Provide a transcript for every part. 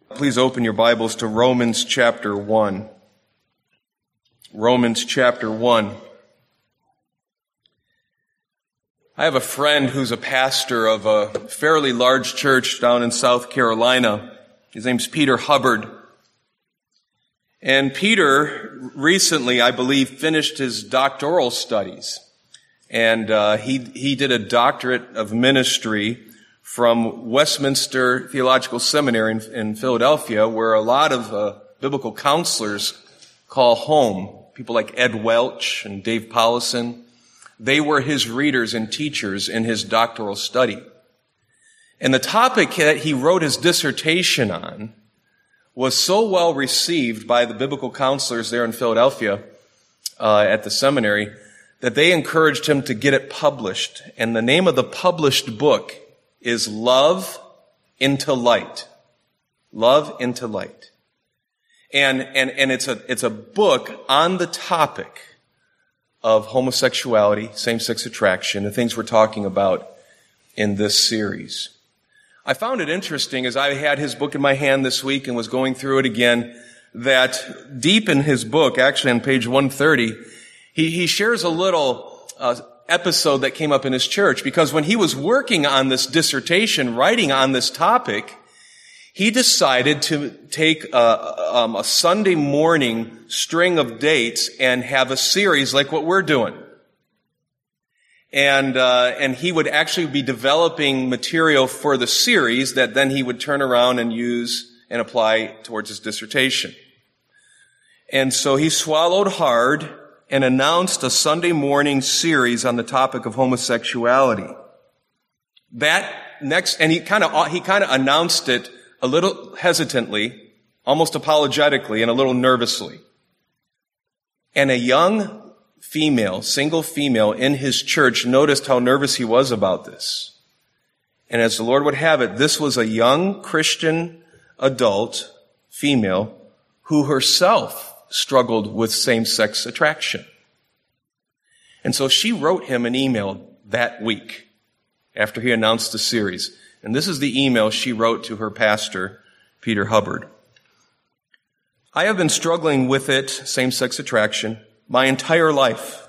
Please open your Bibles to Romans chapter 1. Romans chapter 1. I have a friend who's a pastor of a fairly large church down in South Carolina. His name's Peter Hubbard. And Peter recently, I believe, finished his doctoral studies. And he did a doctorate of ministry from Westminster Theological Seminary in Philadelphia, where a lot of biblical counselors call home. People like Ed Welch and Dave Paulison. They were his readers and teachers in his doctoral study. And the topic that he wrote his dissertation on was so well received by the biblical counselors there in Philadelphia at the seminary that they encouraged him to get it published. And the name of the published book is Love into Light. Love into Light. And it's a book on the topic of homosexuality, same-sex attraction, the things we're talking about in this series. I found it interesting as I had his book in my hand this week and was going through it again, that deep in his book, actually on page 130, he shares a little episode that came up in his church, because when he was working on this dissertation, writing on this topic, he decided to take a Sunday morning string of dates and have a series like what we're doing. And he would actually be developing material for the series that then he would turn around and use and apply towards his dissertation. And so he swallowed hard and announced a Sunday morning series on the topic of homosexuality. And he kind of announced it a little hesitantly, almost apologetically, and a little nervously. And a young female, single female in his church noticed how nervous he was about this. And as the Lord would have it, this was a young Christian adult female who herself struggled with same-sex attraction. And so she wrote him an email that week after he announced the series. And this is the email she wrote to her pastor, Peter Hubbard. I have been struggling with it, same-sex attraction, my entire life.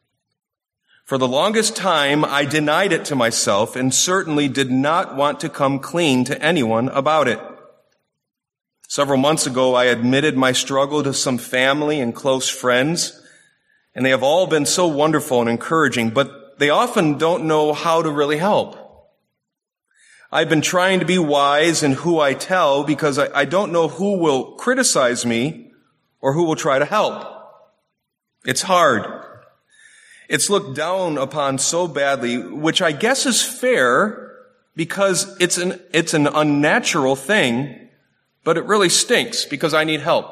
For the longest time, I denied it to myself and certainly did not want to come clean to anyone about it. Several months ago, I admitted my struggle to some family and close friends, and they have all been so wonderful and encouraging, but they often don't know how to really help. I've been trying to be wise in who I tell because I don't know who will criticize me or who will try to help. It's hard. It's looked down upon so badly, which I guess is fair because it's an unnatural thing. But it really stinks because I need help.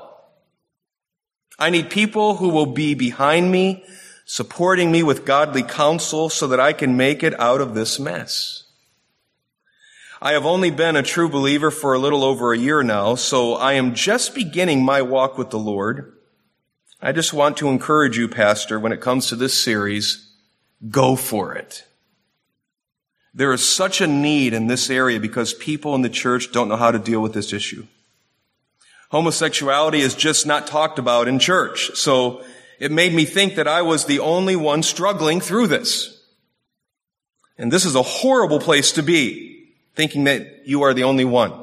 I need people who will be behind me, supporting me with godly counsel so that I can make it out of this mess. I have only been a true believer for a little over a year now, so I am just beginning my walk with the Lord. I just want to encourage you, Pastor, when it comes to this series, go for it. There is such a need in this area because people in the church don't know how to deal with this issue. Homosexuality is just not talked about in church, so it made me think that I was the only one struggling through this. And this is a horrible place to be, thinking that you are the only one.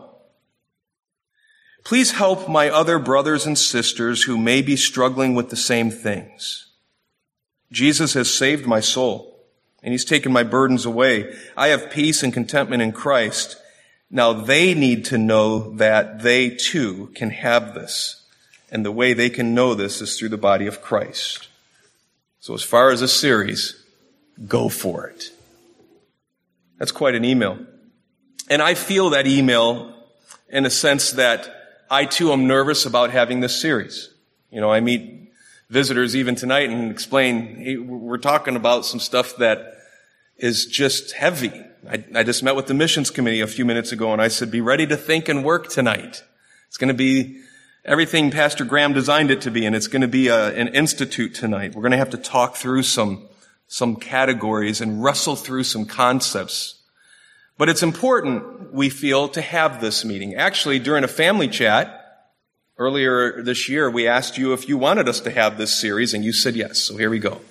Please help my other brothers and sisters who may be struggling with the same things. Jesus has saved my soul, and He's taken my burdens away. I have peace and contentment in Christ. Now they need to know that they too can have this. And the way they can know this is through the body of Christ. So as far as a series, go for it. That's quite an email. And I feel that email in a sense that I too am nervous about having this series. You know, I meet visitors even tonight and explain, hey, we're talking about some stuff that is just heavy. I just met with the missions committee a few minutes ago, and I said, be ready to think and work tonight. It's going to be everything Pastor Graham designed it to be, and it's going to be an institute tonight. We're going to have to talk through some categories and wrestle through some concepts. But it's important, we feel, to have this meeting. Actually, during a family chat earlier this year, we asked you if you wanted us to have this series, and you said yes. So here we go.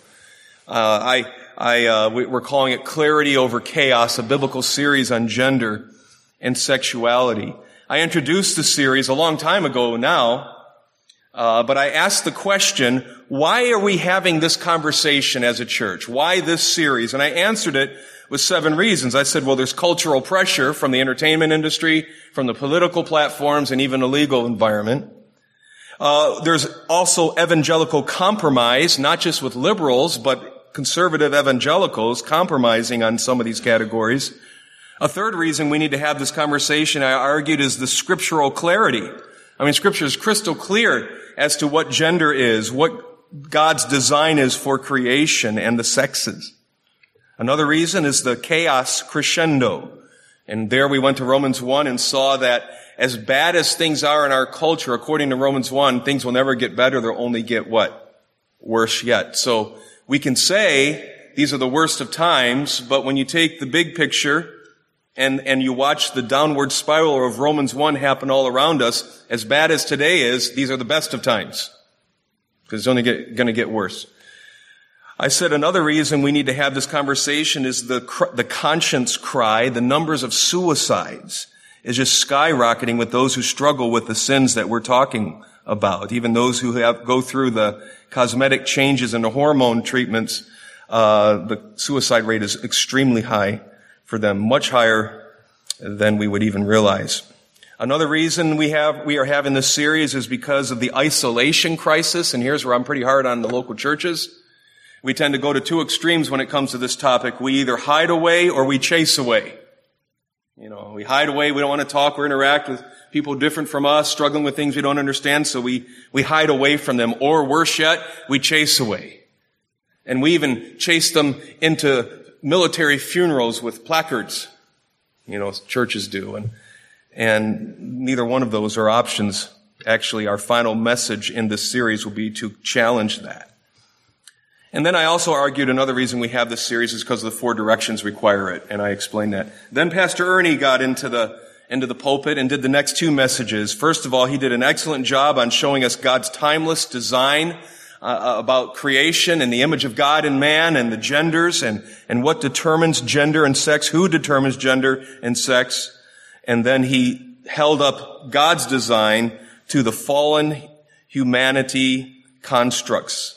We're calling it Clarity Over Chaos, a biblical series on gender and sexuality. I introduced the series a long time ago now, but I asked the question, why are we having this conversation as a church? Why this series? And I answered it with 7 reasons. I said, well, there's cultural pressure from the entertainment industry, from the political platforms, and even the legal environment. There's also evangelical compromise, not just with liberals, but conservative evangelicals compromising on some of these categories. A third reason we need to have this conversation, I argued, is the scriptural clarity. I mean, Scripture is crystal clear as to what gender is, what God's design is for creation and the sexes. Another reason is the chaos crescendo. And there we went to Romans 1 and saw that as bad as things are in our culture, according to Romans 1, things will never get better. They'll only get what? Worse yet. So we can say these are the worst of times, but when you take the big picture and you watch the downward spiral of Romans 1 happen all around us, as bad as today is, these are the best of times. Because it's only going to get worse. I said another reason we need to have this conversation is the conscience cry. The numbers of suicides is just skyrocketing with those who struggle with the sins that we're talking about. Even those who go through the cosmetic changes and the hormone treatments, the suicide rate is extremely high for them, much higher than we would even realize. Another reason we are having this series is because of the isolation crisis, and here's where I'm pretty hard on the local churches. We tend to go to 2 extremes when it comes to this topic. We either hide away or we chase away. We hide away, we don't want to talk or interact with people different from us, struggling with things we don't understand, so we hide away from them. Or worse yet, we chase away. And we even chase them into military funerals with placards, churches do. And neither one of those are options. Actually, our final message in this series will be to challenge that. And then I also argued another reason we have this series is because the 4 directions require it, and I explained that. Then Pastor Ernie got into the pulpit and did the next 2 messages. First of all, he did an excellent job on showing us God's timeless design about creation and the image of God in man and the genders and what determines gender and sex, who determines gender and sex. And then he held up God's design to the fallen humanity constructs.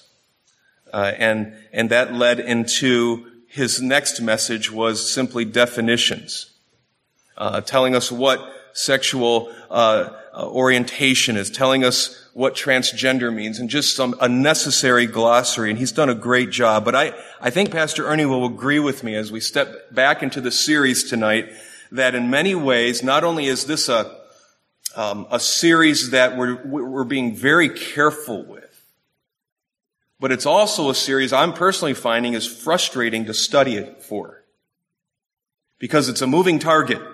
And that led into his next message was simply definitions, telling us what sexual orientation is, telling us what transgender means, and just some unnecessary glossary. And he's done a great job. But I think Pastor Ernie will agree with me as we step back into the series tonight that in many ways, not only is this a series that we're being very careful with, but it's also a series I'm personally finding is frustrating to study it for. Because it's a moving target.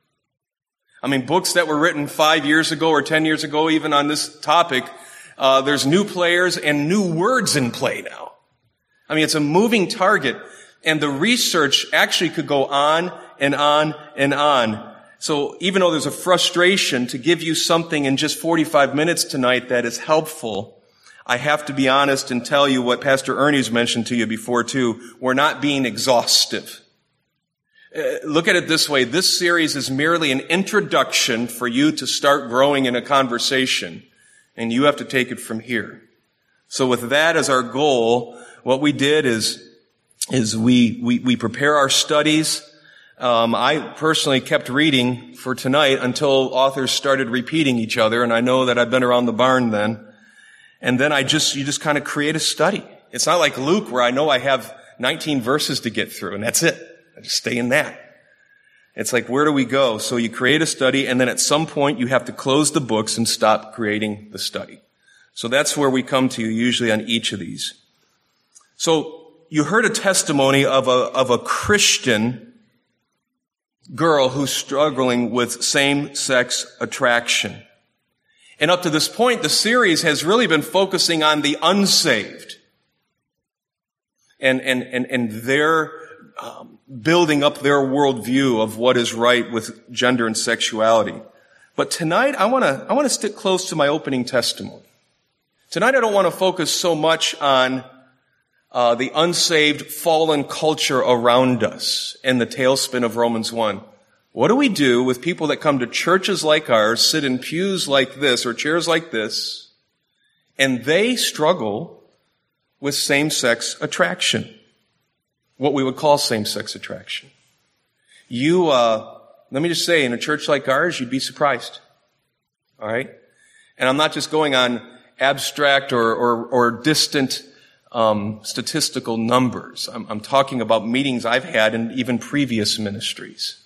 I mean, books that were written 5 years ago or 10 years ago, even on this topic, there's new players and new words in play now. I mean, it's a moving target, and the research actually could go on and on and on. So even though there's a frustration to give you something in just 45 minutes tonight that is helpful, I have to be honest and tell you what Pastor Ernie's mentioned to you before too. We're not being exhaustive. Look at it this way. This series is merely an introduction for you to start growing in a conversation, and you have to take it from here. So with that as our goal, what we did is we prepare our studies. I personally kept reading for tonight until authors started repeating each other, and I know that I've been around the barn then. And then you just kind of create a study. It's not like Luke where I know I have 19 verses to get through and that's it. I just stay in that. It's like, where do we go? So you create a study and then at some point you have to close the books and stop creating the study. So that's where we come to usually on each of these. So you heard a testimony of a Christian girl who's struggling with same-sex attraction. And up to this point, the series has really been focusing on the unsaved and their building up their worldview of what is right with gender and sexuality. But tonight, I want to stick close to my opening testimony. Tonight, I don't want to focus so much on the unsaved, fallen culture around us and the tailspin of Romans 1. What do we do with people that come to churches like ours, sit in pews like this or chairs like this, and they struggle with same-sex attraction? What we would call same-sex attraction. Let me just say, in a church like ours, you'd be surprised. All right? And I'm not just going on abstract or distant statistical numbers. I'm talking about meetings I've had in even previous ministries.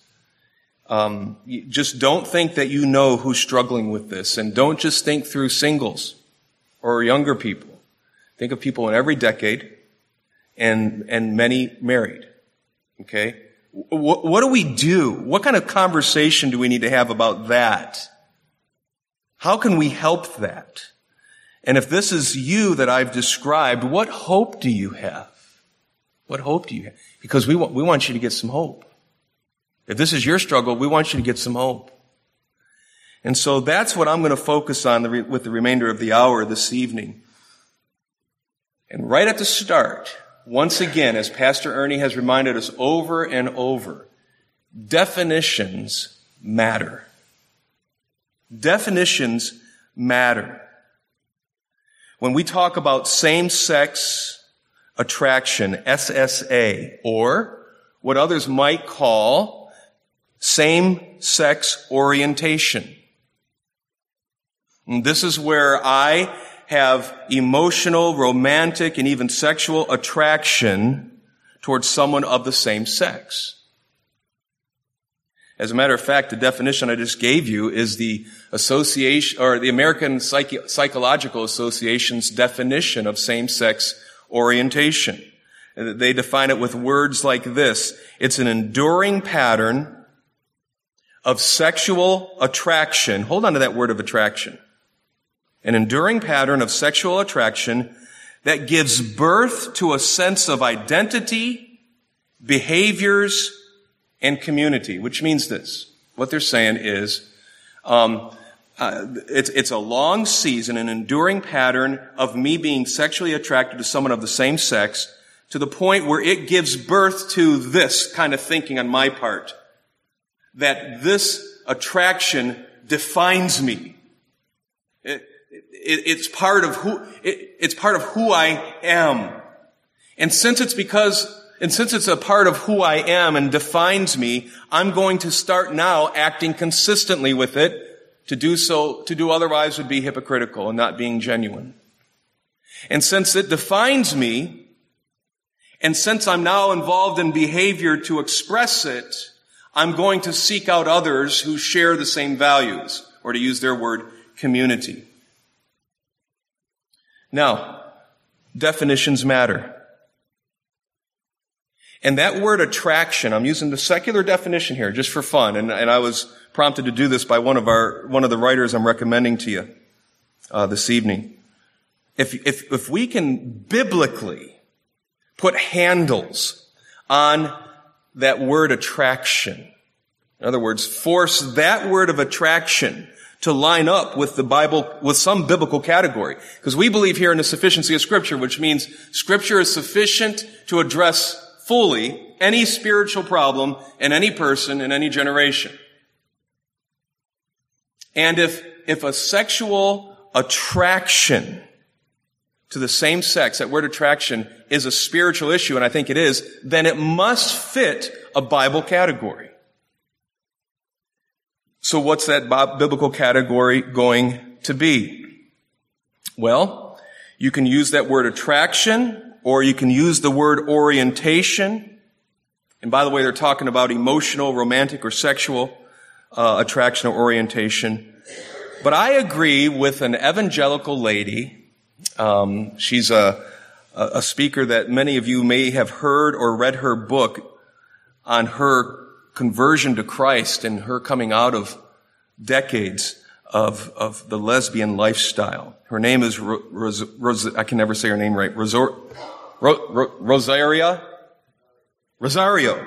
Just don't think that you know who's struggling with this, and don't just think through singles or younger people. Think of people in every decade and many married. Okay? What do we do? What kind of conversation do we need to have about that? How can we help that? And if this is you that I've described, what hope do you have? What hope do you have? Because we want you to get some hope. If this is your struggle, we want you to get some hope. And so that's what I'm going to focus on with the remainder of the hour this evening. And right at the start, once again, as Pastor Ernie has reminded us over and over, definitions matter. Definitions matter. When we talk about same-sex attraction, SSA, or what others might call same-sex orientation. And this is where I have emotional, romantic, and even sexual attraction towards someone of the same sex. As a matter of fact, the definition I just gave you is the association, or the American Psychological Association's definition of same-sex orientation. They define it with words like this. It's an enduring pattern of sexual attraction. Hold on to that word of attraction. An enduring pattern of sexual attraction that gives birth to a sense of identity, behaviors, and community, which means this. What they're saying is, it's a long season, an enduring pattern of me being sexually attracted to someone of the same sex to the point where it gives birth to this kind of thinking on my part, that this attraction defines me. It's part of who I am. And since it's a part of who I am and defines me, I'm going to start now acting consistently with it. To do otherwise would be hypocritical and not being genuine. And since it defines me, and since I'm now involved in behavior to express it, I'm going to seek out others who share the same values, or to use their word, community. Now, definitions matter. And that word attraction, I'm using the secular definition here just for fun, and I was prompted to do this by one of the writers I'm recommending to you this evening. If we can biblically put handles on that word attraction, in other words, force that word of attraction to line up with the Bible, with some biblical category. Because we believe here in the sufficiency of Scripture, which means Scripture is sufficient to address fully any spiritual problem in any person in any generation. And if a sexual attraction to the same sex, that word attraction, is a spiritual issue, and I think it is, then it must fit a Bible category. So what's that biblical category going to be? Well, you can use that word attraction, or you can use the word orientation. And by the way, they're talking about emotional, romantic, or sexual attraction or orientation. But I agree with an evangelical lady. She's a speaker that many of you may have heard or read her book on her conversion to Christ and her coming out of decades of the lesbian lifestyle. Her name is I can never say her name right. Rosario.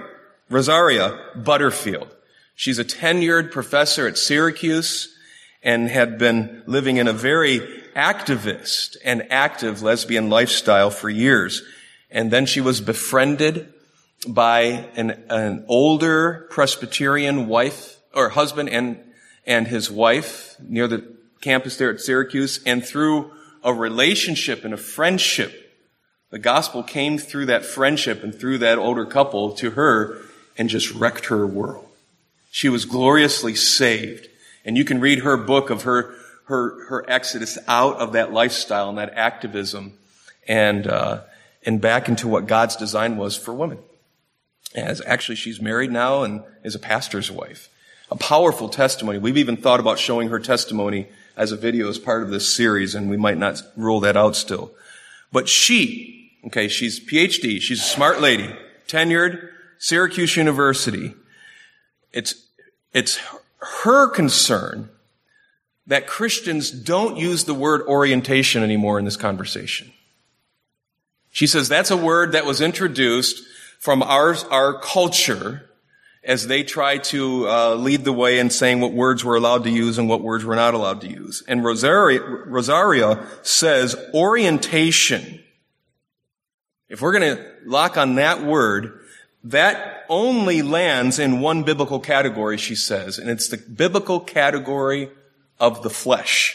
Rosaria Butterfield. She's a tenured professor at Syracuse and had been living in a very activist and active lesbian lifestyle for years. And then she was befriended by an older Presbyterian wife or husband and his wife near the campus there at Syracuse. And through a relationship and a friendship, the gospel came through that friendship and through that older couple to her and just wrecked her world. She was gloriously saved. And you can read her book of her exodus out of that lifestyle and that activism and back into what God's design was for women. As actually she's married now and is a pastor's wife. A powerful testimony. We've even thought about showing her testimony as a video as part of this series, and we might not rule that out still. But she's PhD, she's a smart lady, tenured, Syracuse University. It's her concern that Christians don't use the word orientation anymore in this conversation. She says that's a word that was introduced from our culture as they try to lead the way in saying what words we're allowed to use and what words we're not allowed to use. And Rosaria says orientation. If we're going to lock on that word, that only lands in one biblical category, she says, and it's the biblical category of the flesh.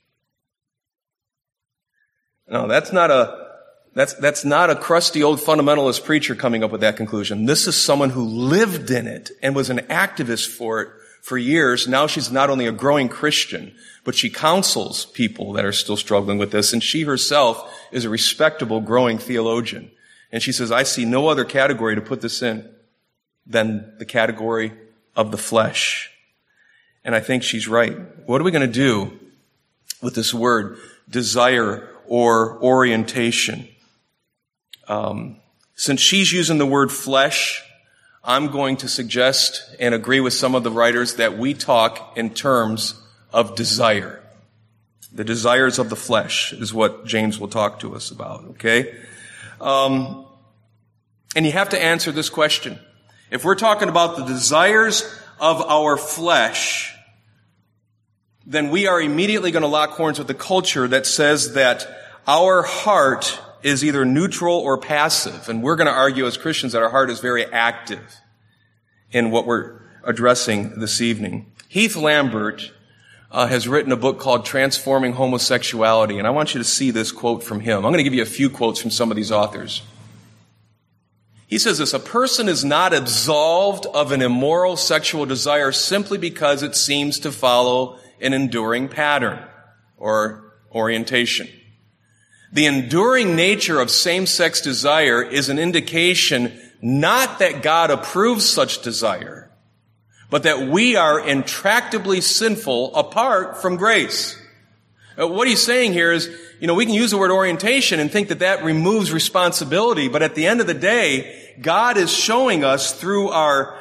No, that's not a crusty old fundamentalist preacher coming up with that conclusion. This is someone who lived in it and was an activist for it for years. Now she's not only a growing Christian, but she counsels people that are still struggling with this, and she herself is a respectable, growing theologian. And she says, I see no other category to put this in than the category of the flesh. And I think she's right. What are we going to do with this word, desire or orientation? Since she's using the word flesh, I'm going to suggest and agree with some of the writers that we talk in terms of desire. The desires of the flesh is what James will talk to us about, okay? And you have to answer this question. If we're talking about the desires of our flesh, then we are immediately going to lock horns with the culture that says that our heart is either neutral or passive. And we're going to argue as Christians that our heart is very active in what we're addressing this evening. Heath Lambert has written a book called Transforming Homosexuality, and I want you to see this quote from him. I'm going to give you a few quotes from some of these authors. He says this, a person is not absolved of an immoral sexual desire simply because it seems to follow an enduring pattern or orientation. The enduring nature of same-sex desire is an indication not that God approves such desire, but that we are intractably sinful apart from grace. What he's saying here is, we can use the word orientation and think that removes responsibility, but at the end of the day, God is showing us through our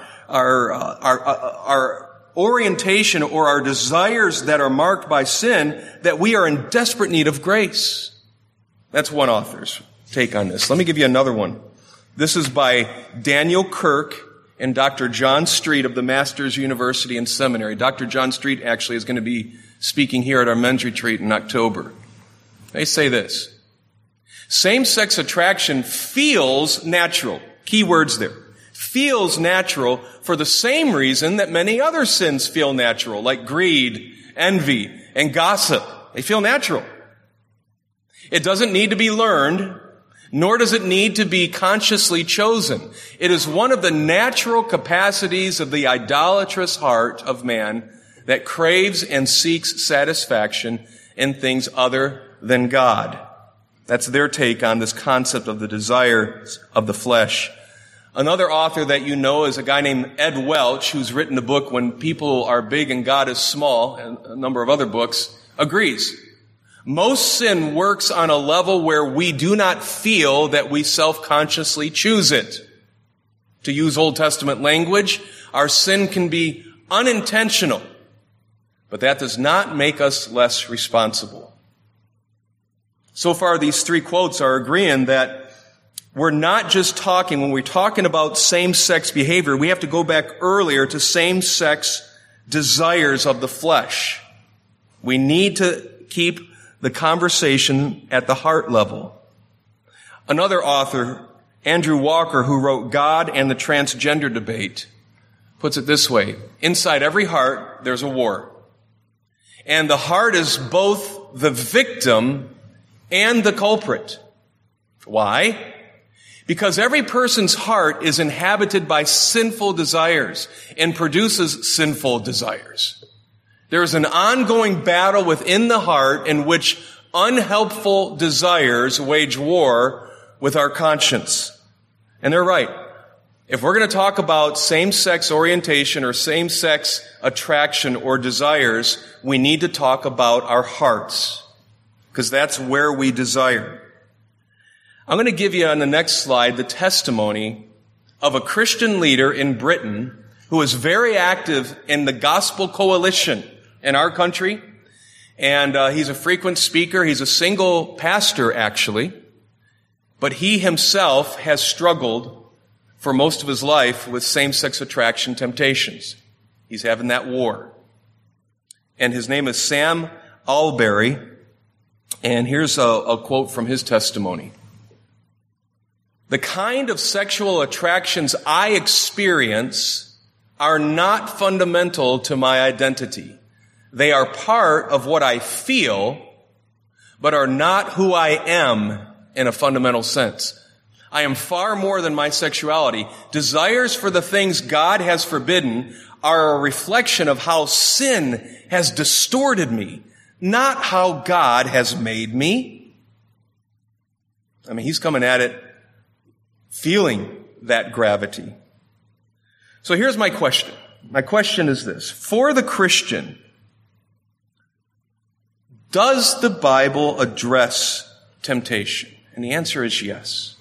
orientation or our desires that are marked by sin that we are in desperate need of grace. That's one author's take on this. Let me give you another one. This is by Daniel Kirk and Dr. John Street of the Masters University and Seminary. Dr. John Street actually is going to be speaking here at our men's retreat in October. They say this, same-sex attraction feels natural. Key words there. Feels natural for the same reason that many other sins feel natural, like greed, envy, and gossip. They feel natural. It doesn't need to be learned, nor does it need to be consciously chosen. It is one of the natural capacities of the idolatrous heart of man that craves and seeks satisfaction in things other than God. That's their take on this concept of the desires of the flesh. Another author that you know is a guy named Ed Welch, who's written a book, When People Are Big and God is Small, and a number of other books, agrees. Most sin works on a level where we do not feel that we self-consciously choose it. To use Old Testament language, our sin can be unintentional, but that does not make us less responsible. So far, these three quotes are agreeing that we're not just talking, when we're talking about same-sex behavior, we have to go back earlier to same-sex desires of the flesh. We need to keep the conversation at the heart level. Another author, Andrew Walker, who wrote God and the Transgender Debate, puts it this way: inside every heart, there's a war. And the heart is both the victim and the culprit. Why? Because every person's heart is inhabited by sinful desires and produces sinful desires. There is an ongoing battle within the heart in which unhelpful desires wage war with our conscience. And they're right. If we're going to talk about same-sex orientation or same-sex attraction or desires, we need to talk about our hearts, because that's where we desire. I'm going to give you on the next slide the testimony of a Christian leader in Britain who is very active in the Gospel Coalition in our country. And he's a frequent speaker. He's a single pastor, actually. But he himself has struggled for most of his life with same-sex attraction temptations. He's having that war. And his name is Sam Allberry. And here's a quote from his testimony. The kind of sexual attractions I experience are not fundamental to my identity. They are part of what I feel, but are not who I am in a fundamental sense. I am far more than my sexuality. Desires for the things God has forbidden are a reflection of how sin has distorted me, not how God has made me. I mean, he's coming at it feeling that gravity. So here's my question. My question is this. For the Christian, does the Bible address temptation? And the answer is yes.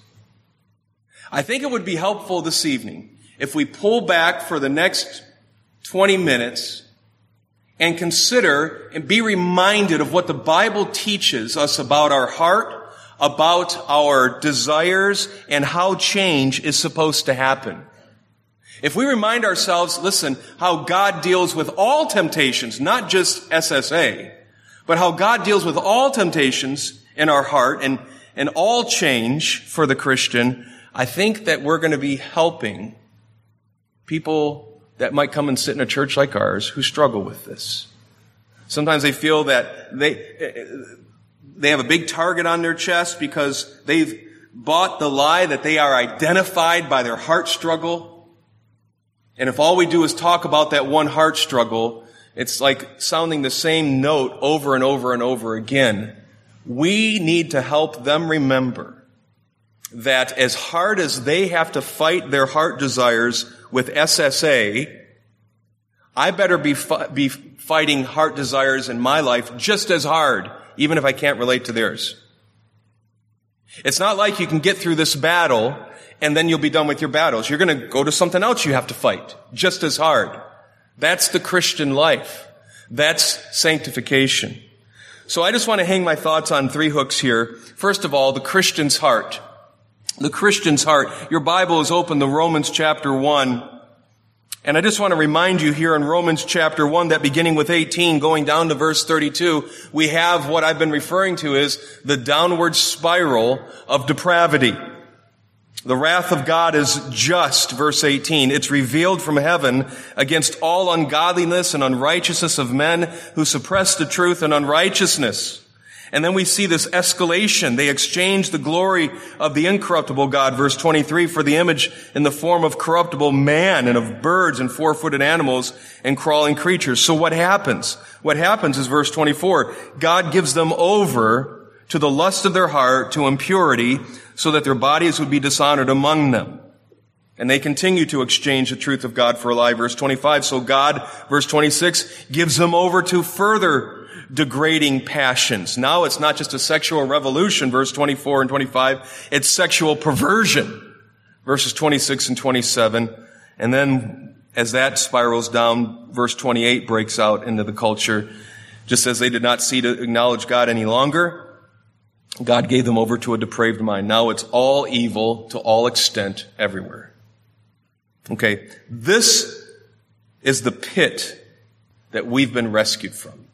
I think it would be helpful this evening if we pull back for the next 20 minutes and consider and be reminded of what the Bible teaches us about our heart, about our desires, and how change is supposed to happen. If we remind ourselves, listen, how God deals with all temptations, not just SSA, but how God deals with all temptations in our heart and all change for the Christian, I think that we're going to be helping people that might come and sit in a church like ours who struggle with this. Sometimes they feel that they have a big target on their chest because they've bought the lie that they are identified by their heart struggle. And if all we do is talk about that one heart struggle, it's like sounding the same note over and over and over again. We need to help them remember that as hard as they have to fight their heart desires with SSA, I better be fighting heart desires in my life just as hard, even if I can't relate to theirs. It's not like you can get through this battle and then you'll be done with your battles. You're going to go to something else you have to fight just as hard. That's the Christian life. That's sanctification. So I just want to hang my thoughts on 3 hooks here. First of all, the Christian's heart. The Christian's heart. Your Bible is open to Romans chapter 1. And I just want to remind you here in Romans chapter 1 that beginning with 18, going down to verse 32, we have what I've been referring to as the downward spiral of depravity. The wrath of God is just, verse 18. It's revealed from heaven against all ungodliness and unrighteousness of men who suppress the truth and unrighteousness. And then we see this escalation. They exchange the glory of the incorruptible God, verse 23, for the image in the form of corruptible man and of birds and 4-footed animals and crawling creatures. So what happens? What happens is verse 24. God gives them over to the lust of their heart, to impurity, so that their bodies would be dishonored among them. And they continue to exchange the truth of God for a lie, verse 25. So God, verse 26, gives them over to further degrading passions. Now it's not just a sexual revolution, verse 24 and 25. It's sexual perversion, verses 26 and 27. And then as that spirals down, verse 28 breaks out into the culture. Just as they did not see to acknowledge God any longer, God gave them over to a depraved mind. Now it's all evil to all extent everywhere. Okay, this is the pit that we've been rescued from.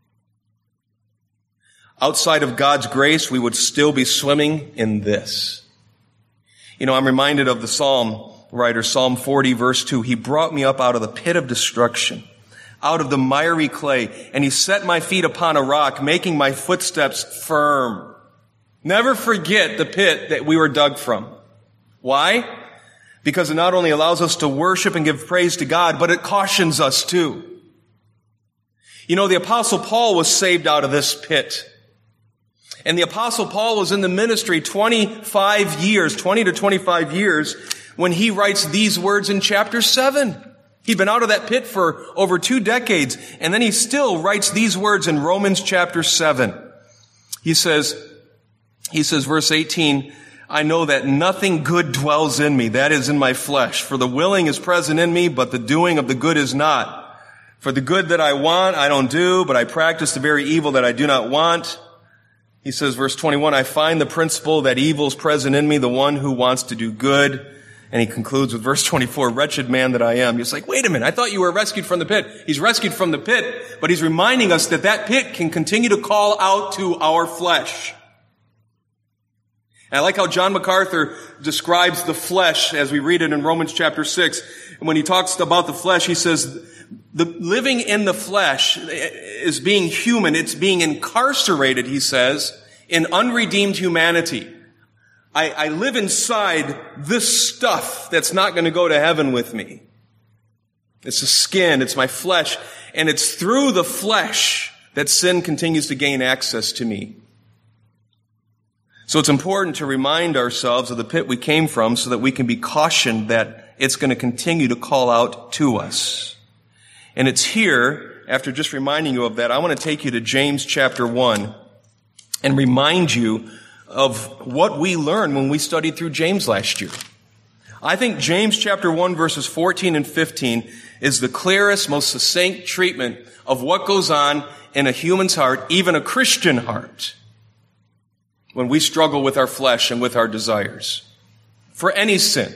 Outside of God's grace, we would still be swimming in this. You know, I'm reminded of the Psalm writer, Psalm 40, verse 2. He brought me up out of the pit of destruction, out of the miry clay, and he set my feet upon a rock, making my footsteps firm. Never forget the pit that we were dug from. Why? Because it not only allows us to worship and give praise to God, but it cautions us too. You know, the Apostle Paul was saved out of this pit. And the Apostle Paul was in the ministry 20 to 25 years, when he writes these words in chapter 7. He'd been out of that pit for over 2 decades, and then he still writes these words in Romans chapter 7. He says, verse 18, I know that nothing good dwells in me, that is in my flesh. For the willing is present in me, but the doing of the good is not. For the good that I want, I don't do, but I practice the very evil that I do not want. He says, verse 21, I find the principle that evil is present in me, the one who wants to do good. And he concludes with verse 24, wretched man that I am. He's like, wait a minute, I thought you were rescued from the pit. He's rescued from the pit, but he's reminding us that that pit can continue to call out to our flesh. And I like how John MacArthur describes the flesh as we read it in Romans chapter 6. And when he talks about the flesh, he says, the living in the flesh is being human. It's being incarcerated, he says, in unredeemed humanity. I live inside this stuff that's not going to go to heaven with me. It's the skin, it's my flesh, and it's through the flesh that sin continues to gain access to me. So it's important to remind ourselves of the pit we came from so that we can be cautioned that it's going to continue to call out to us. And it's here, after just reminding you of that, I want to take you to James chapter 1 and remind you of what we learned when we studied through James last year. I think James chapter 1 verses 14 and 15 is the clearest, most succinct treatment of what goes on in a human's heart, even a Christian heart, when we struggle with our flesh and with our desires. For any sin.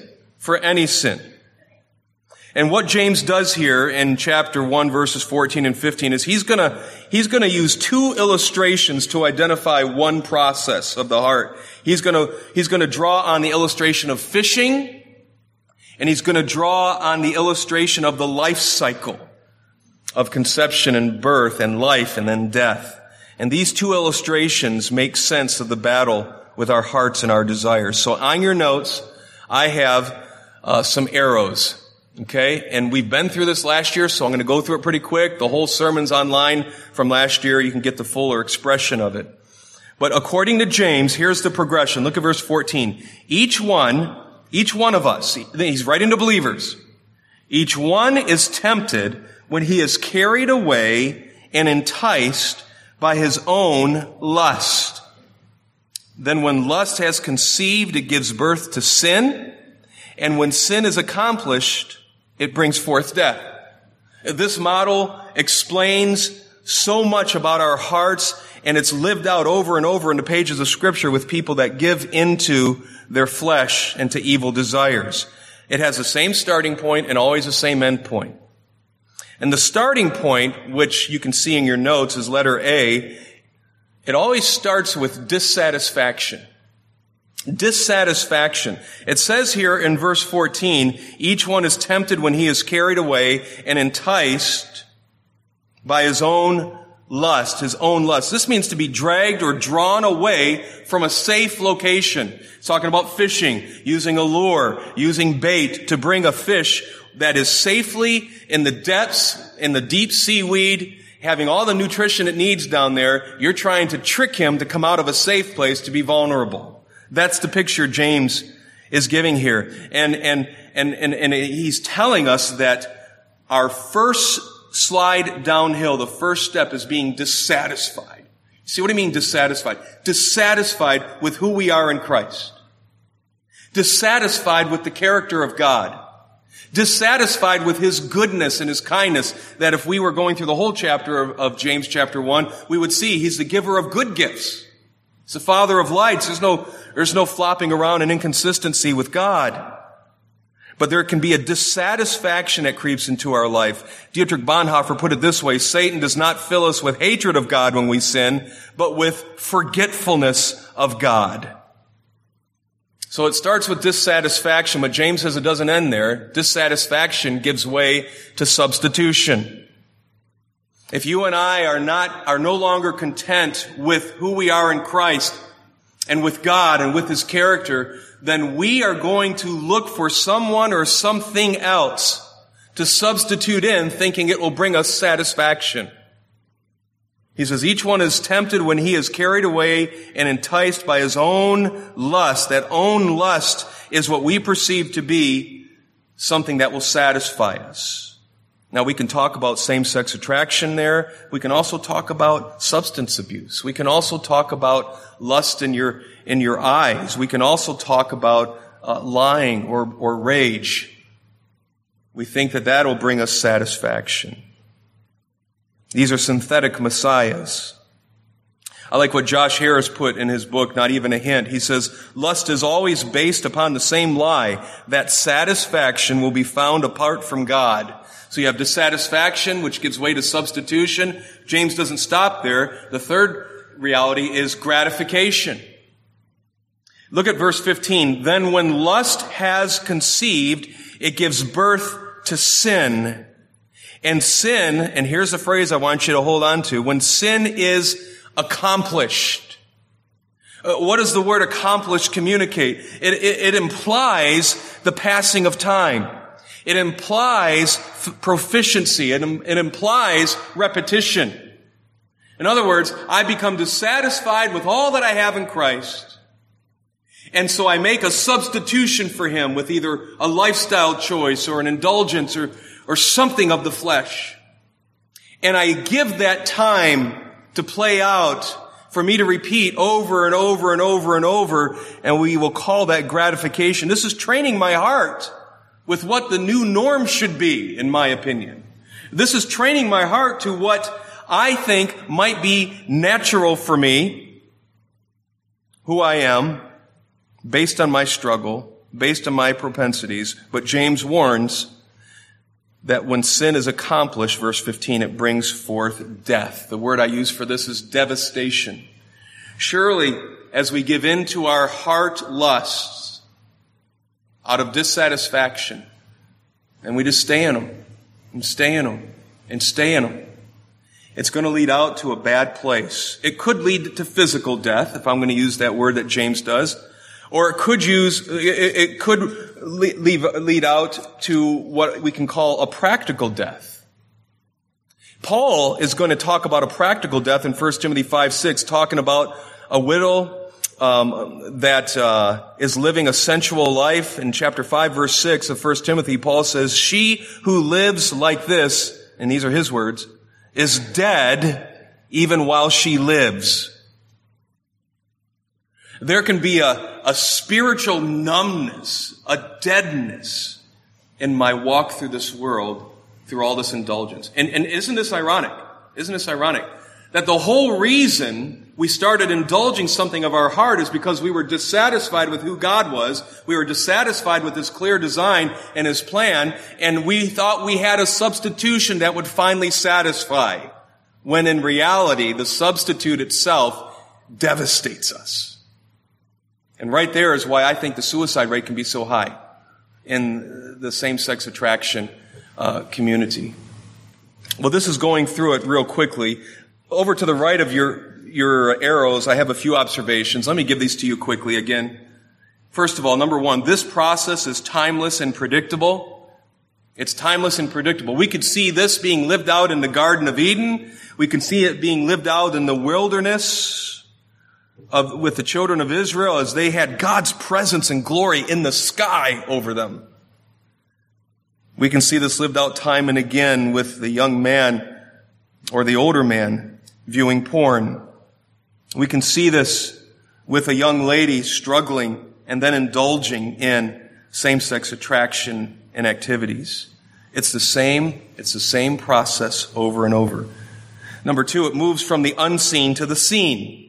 And what James does here in chapter 1 verses 14 and 15 is he's gonna use 2 illustrations to identify one process of the heart. He's gonna draw on the illustration of fishing, and he's gonna draw on the illustration of the life cycle of conception and birth and life and then death. And these 2 illustrations make sense of the battle with our hearts and our desires. So on your notes, I have some arrows. Okay, and we've been through this last year, so I'm going to go through it pretty quick. The whole sermon's online from last year. You can get the fuller expression of it. But according to James, here's the progression. Look at verse 14. Each one of us, he's writing to believers, each one is tempted when he is carried away and enticed by his own lust. Then when lust has conceived, it gives birth to sin. And when sin is accomplished, it brings forth death. This model explains so much about our hearts, and it's lived out over and over in the pages of Scripture with people that give into their flesh and to evil desires. It has the same starting point and always the same end point. And the starting point, which you can see in your notes, is letter A. It always starts with dissatisfaction. Dissatisfaction. It says here in verse 14, each one is tempted when he is carried away and enticed by his own lust, This means to be dragged or drawn away from a safe location. It's talking about fishing, using a lure, using bait to bring a fish that is safely in the depths, in the deep seaweed, having all the nutrition it needs down there. You're trying to trick him to come out of a safe place to be vulnerable. That's the picture James is giving here. And he's telling us that our first slide downhill, the first step is being dissatisfied. See what I mean, dissatisfied? Dissatisfied with who we are in Christ. Dissatisfied with the character of God. Dissatisfied with His goodness and His kindness, that if we were going through the whole chapter of James chapter 1, we would see He's the giver of good gifts. He's the Father of lights. There's no flopping around and inconsistency with God. But there can be a dissatisfaction that creeps into our life. Dietrich Bonhoeffer put it this way: Satan does not fill us with hatred of God when we sin, but with forgetfulness of God. So it starts with dissatisfaction, but James says it doesn't end there. Dissatisfaction gives way to substitution. If you and I are no longer content with who we are in Christ and with God and with His character, then we are going to look for someone or something else to substitute in, thinking it will bring us satisfaction. He says, each one is tempted when he is carried away and enticed by his own lust. That own lust is what we perceive to be something that will satisfy us. Now, we can talk about same-sex attraction there. We can also talk about substance abuse. We can also talk about lust in your eyes. We can also talk about lying or rage. We think that will bring us satisfaction. These are synthetic messiahs. I like what Josh Harris put in his book, Not Even a Hint. He says, lust is always based upon the same lie, that satisfaction will be found apart from God. So you have dissatisfaction, which gives way to substitution. James doesn't stop there. The third reality is gratification. Look at verse 15. Then when lust has conceived, it gives birth to sin. And sin, and here's the phrase I want you to hold on to, when sin is accomplished. What does the word accomplished communicate? It implies the passing of time. It implies proficiency. It implies repetition. In other words, I become dissatisfied with all that I have in Christ. And so I make a substitution for Him with either a lifestyle choice or an indulgence or something of the flesh. And I give that time to play out, for me to repeat over and over and over and over, and we will call that gratification. This is training my heart with what the new norm should be, in my opinion. This is training my heart to what I think might be natural for me, who I am, based on my struggle, based on my propensities. But James warns that when sin is accomplished, verse 15, it brings forth death. The word I use for this is devastation. Surely, as we give in to our heart lusts out of dissatisfaction, and we just stay in them, and stay in them, and stay in them, it's going to lead out to a bad place. It could lead to physical death, if I'm going to use that word that James does. Or it could lead out to what we can call a practical death. Paul is going to talk about a practical death in 1 Timothy 5:6, talking about a widow that is living a sensual life. In chapter 5, verse 6 of 1 Timothy, Paul says, she who lives like this, and these are his words, is dead even while she lives. There can be a spiritual numbness, a deadness in my walk through this world, through all this indulgence. And isn't this ironic? Isn't this ironic? That the whole reason we started indulging something of our heart is because we were dissatisfied with who God was. We were dissatisfied with His clear design and His plan, and we thought we had a substitution that would finally satisfy, when in reality, the substitute itself devastates us. And right there is why I think the suicide rate can be so high in the same-sex attraction community. Well, this is going through it real quickly. Over to the right of your arrows, I have a few observations. Let me give these to you quickly again. First of all, number one, this process is timeless and predictable. It's timeless and predictable. We could see this being lived out in the Garden of Eden. We can see it being lived out in the wilderness with the children of Israel as they had God's presence and glory in the sky over them. We can see this lived out time and again with the young man or the older man viewing porn. We can see this with a young lady struggling and then indulging in same-sex attraction and activities. It's the same process over and over. Number two, it moves from the unseen to the seen.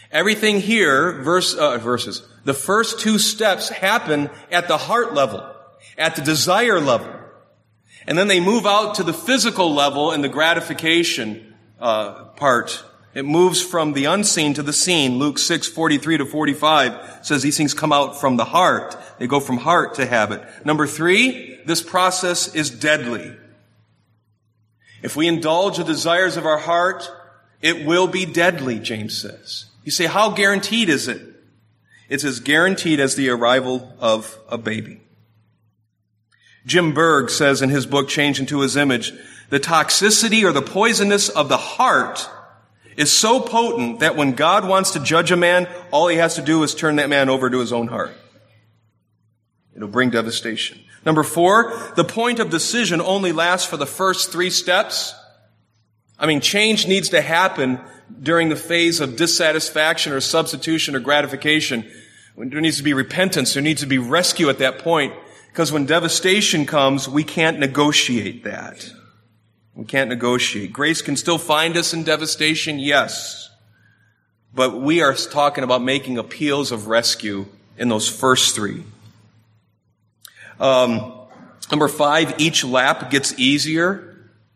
Everything here, verses, the first two steps happen at the heart level, at the desire level. And then they move out to the physical level in the gratification part. It moves from the unseen to the seen. Luke 6:43-45 says these things come out from the heart. They go from heart to habit. Number 3, this process is deadly. If we indulge the desires of our heart, it will be deadly, James says. You say, how guaranteed is it? It's as guaranteed as the arrival of a baby. Jim Berg says in his book, Change into His Image, the toxicity or the poisonous of the heart is so potent that when God wants to judge a man, all he has to do is turn that man over to his own heart. It'll bring devastation. Number 4, the point of decision only lasts for the first 3 steps. Change needs to happen during the phase of dissatisfaction or substitution or gratification. When there needs to be repentance, there needs to be rescue at that point. Because when devastation comes, we can't negotiate that. We can't negotiate. Grace can still find us in devastation, yes. But we are talking about making appeals of rescue in those first 3. Number 5, each lap gets easier.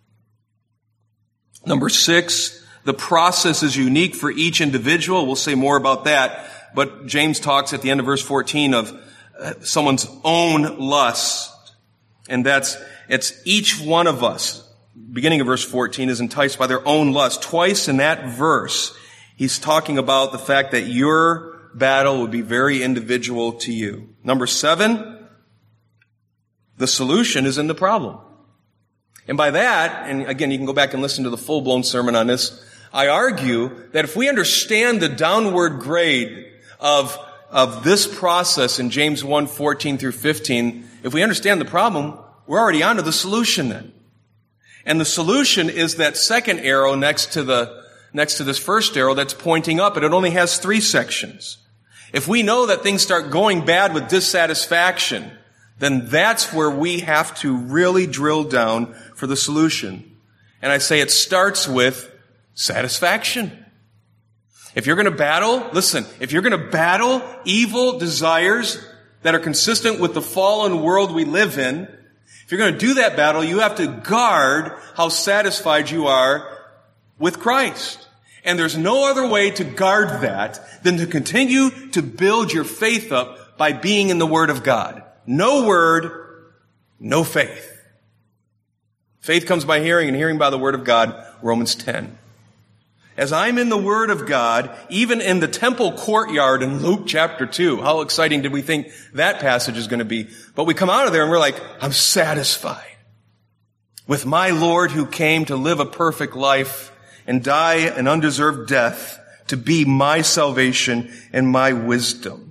Number 6, the process is unique for each individual. We'll say more about that. But James talks at the end of verse 14 of someone's own lust. And it's each one of us. Beginning of verse 14 is enticed by their own lust. Twice in that verse, he's talking about the fact that your battle would be very individual to you. Number 7, the solution is in the problem. And by that, and again, you can go back and listen to the full-blown sermon on this, I argue that if we understand the downward grade of this process in James 1:14-15, if we understand the problem, we're already onto the solution then. And the solution is that second arrow next to this first arrow that's pointing up, and it only has 3 sections. If we know that things start going bad with dissatisfaction, then that's where we have to really drill down for the solution. And I say it starts with satisfaction. If you're going to battle evil desires that are consistent with the fallen world we live in, if you're going to do that battle, you have to guard how satisfied you are with Christ. And there's no other way to guard that than to continue to build your faith up by being in the Word of God. No word, no faith. Faith comes by hearing, and hearing by the Word of God, Romans 10. As I'm in the Word of God, even in the temple courtyard in Luke chapter 2, how exciting did we think that passage is going to be? But we come out of there and we're like, I'm satisfied with my Lord who came to live a perfect life and die an undeserved death to be my salvation and my wisdom.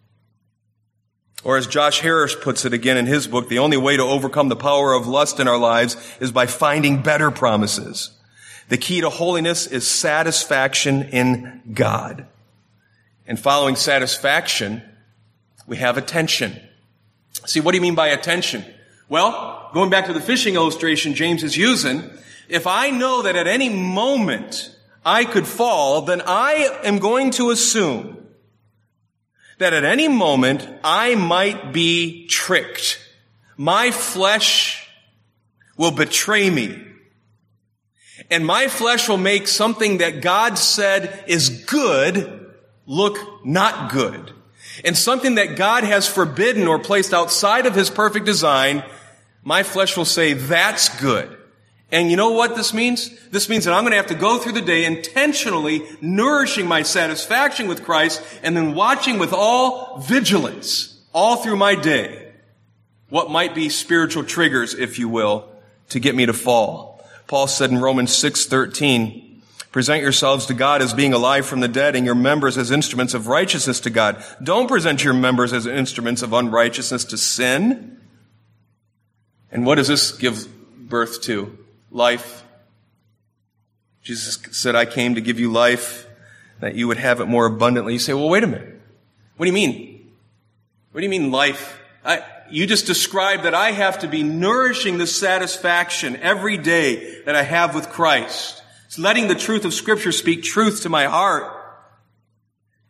Or as Josh Harris puts it again in his book, the only way to overcome the power of lust in our lives is by finding better promises. The key to holiness is satisfaction in God. And following satisfaction, we have attention. See, what do you mean by attention? Well, going back to the fishing illustration James is using, if I know that at any moment I could fall, then I am going to assume that at any moment I might be tricked. My flesh will betray me. And my flesh will make something that God said is good look not good. And something that God has forbidden or placed outside of His perfect design, my flesh will say, that's good. And you know what this means? This means that I'm going to have to go through the day intentionally nourishing my satisfaction with Christ and then watching with all vigilance all through my day what might be spiritual triggers, if you will, to get me to fall. Paul said in Romans 6:13, present yourselves to God as being alive from the dead and your members as instruments of righteousness to God. Don't present your members as instruments of unrighteousness to sin. And what does this give birth to? Life. Jesus said, I came to give you life, that you would have it more abundantly. You say, well, wait a minute. What do you mean? What do you mean life? You just described that I have to be nourishing the satisfaction every day that I have with Christ. It's letting the truth of Scripture speak truth to my heart.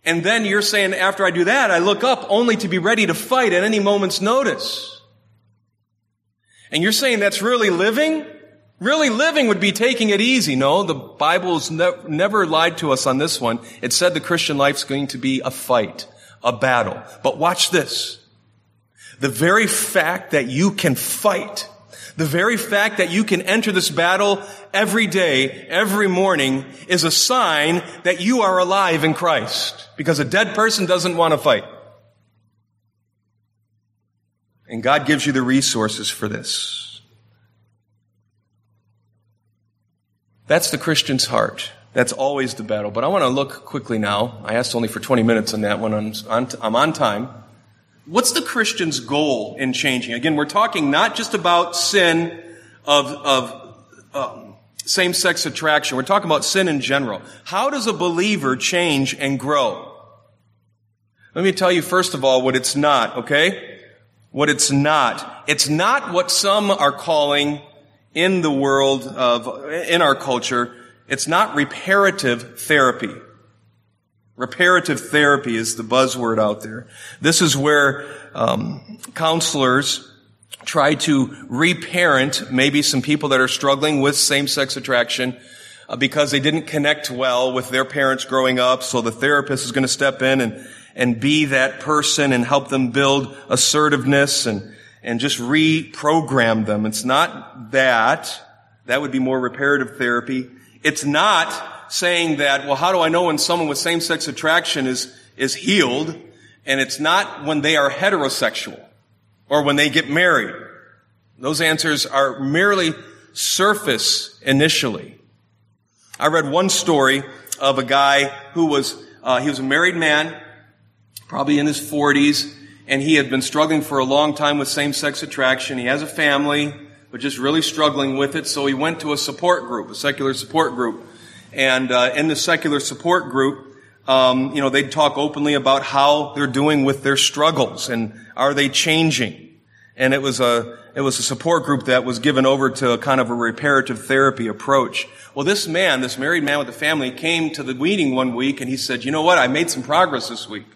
And then you're saying, after I do that, I look up only to be ready to fight at any moment's notice. And you're saying that's really living? Really living would be taking it easy. No, the Bible's never lied to us on this one. It said the Christian life's going to be a fight, a battle. But watch this. The very fact that you can fight, the very fact that you can enter this battle every day, every morning, is a sign that you are alive in Christ. Because a dead person doesn't want to fight. And God gives you the resources for this. That's the Christian's heart. That's always the battle. But I want to look quickly now. I asked only for 20 minutes on that one. I'm on time. What's the Christian's goal in changing? Again, we're talking not just about sin of same-sex attraction. We're talking about sin in general. How does a believer change and grow? Let me tell you, first of all, what it's not, okay? What it's not. It's not what some are calling in the world in our culture, it's not reparative therapy. Reparative therapy is the buzzword out there. This is where counselors try to reparent maybe some people that are struggling with same-sex attraction because they didn't connect well with their parents growing up. So the therapist is going to step in and be that person and help them build assertiveness and just reprogram them. It's not that. That would be more reparative therapy. It's not saying that, well, how do I know when someone with same-sex attraction is healed? And it's not when they are heterosexual or when they get married. Those answers are merely surface initially. I read one story of a guy who he was a married man, probably in his 40s, and he had been struggling for a long time with same-sex attraction. He has a family, but just really struggling with it, so he went to a support group, a secular support group. And in the secular support group, they'd talk openly about how they're doing with their struggles and are they changing. And it was a support group that was given over to a kind of a reparative therapy approach. Well, this married man with a family, came to the meeting one week and he said, you know what, I made some progress this week.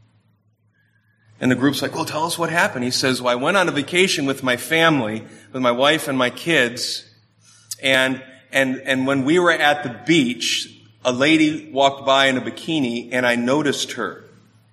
And the group's like, well, tell us what happened. He says, well, I went on a vacation with my family, with my wife and my kids, and when we were at the beach, a lady walked by in a bikini, and I noticed her.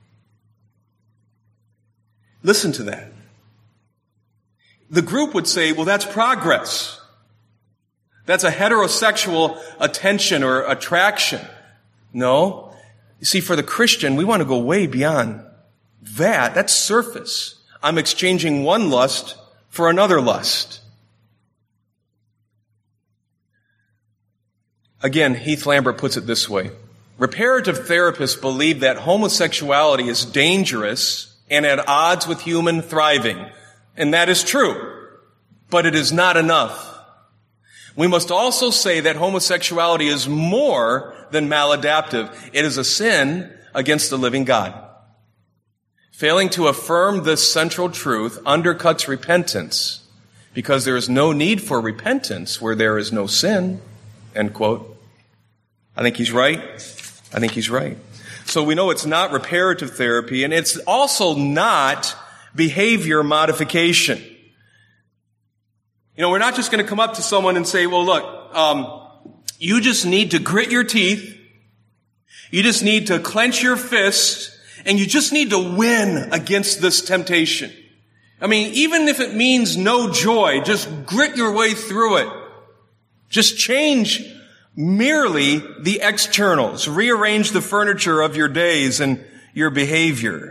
Listen to that. The group would say, well, that's progress. That's a heterosexual attention or attraction. No. You see, for the Christian, we want to go way beyond that. That's surface. I'm exchanging one lust for another lust. Again, Heath Lambert puts it this way. Reparative therapists believe that homosexuality is dangerous and at odds with human thriving. And that is true. But it is not enough. We must also say that homosexuality is more than maladaptive. It is a sin against the living God. Failing to affirm this central truth undercuts repentance because there is no need for repentance where there is no sin. End quote. I think he's right. So we know it's not reparative therapy, and it's also not behavior modification. We're not just going to come up to someone and say, well, look, you just need to grit your teeth. You just need to clench your fist, and you just need to win against this temptation. Even if it means no joy, just grit your way through it. Just change merely the externals. Rearrange the furniture of your days and your behavior.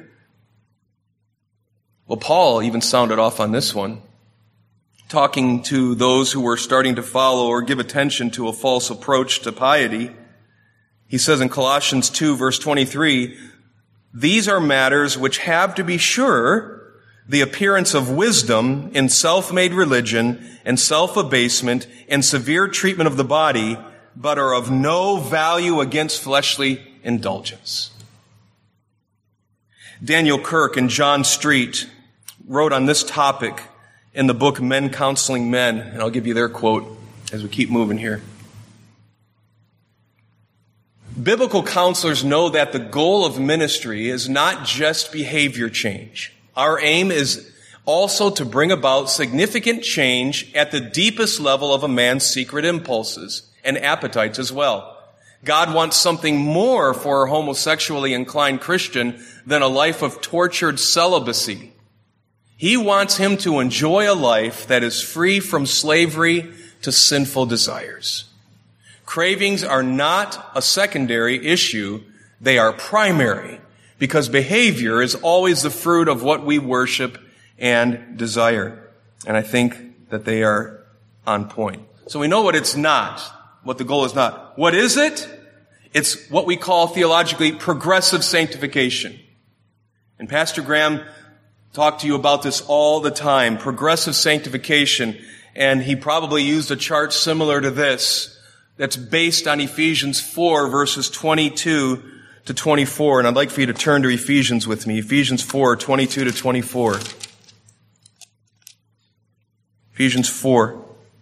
Well, Paul even sounded off on this one, talking to those who were starting to follow or give attention to a false approach to piety. He says in Colossians 2, verse 23, these are matters which have, to be sure, the appearance of wisdom in self-made religion and self-abasement and severe treatment of the body, but are of no value against fleshly indulgence. Daniel Kirk and John Street wrote on this topic in the book Men Counseling Men, and I'll give you their quote as we keep moving here. Biblical counselors know that the goal of ministry is not just behavior change. Our aim is also to bring about significant change at the deepest level of a man's secret impulses and appetites as well. God wants something more for a homosexually inclined Christian than a life of tortured celibacy. He wants him to enjoy a life that is free from slavery to sinful desires. Cravings are not a secondary issue, they are primary, because behavior is always the fruit of what we worship and desire. And I think that they are on point. So we know what it's not, what the goal is not. What is it? It's what we call theologically progressive sanctification. And Pastor Graham talked to you about this all the time, progressive sanctification, and he probably used a chart similar to this that's based on Ephesians 4, verses 22 to 24. And I'd like for you to turn to Ephesians with me. Ephesians 4, 22 to 24. Ephesians 4,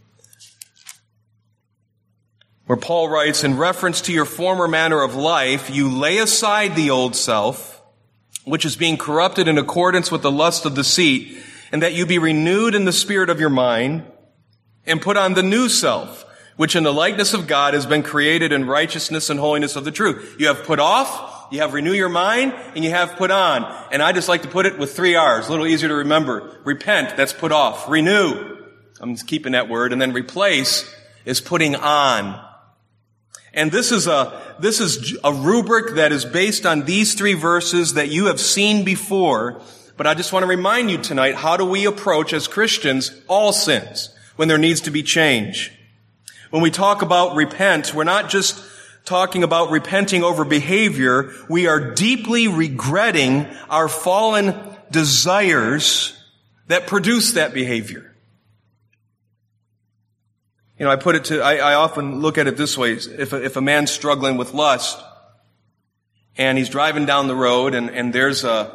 where Paul writes, in reference to your former manner of life, you lay aside the old self, which is being corrupted in accordance with the lust of deceit, and that you be renewed in the spirit of your mind, and put on the new self, which in the likeness of God has been created in righteousness and holiness of the truth. You have put off, you have renew your mind, and you have put on. And I just like to put it with 3 R's, a little easier to remember. Repent, that's put off. Renew, I'm just keeping that word. And then replace is putting on. And this is a rubric that is based on these 3 verses that you have seen before. But I just want to remind you tonight, how do we approach as Christians all sins when there needs to be change? When we talk about repent, we're not just talking about repenting over behavior. We are deeply regretting our fallen desires that produce that behavior. You know, I often look at it this way. If a man's struggling with lust and he's driving down the road and there's a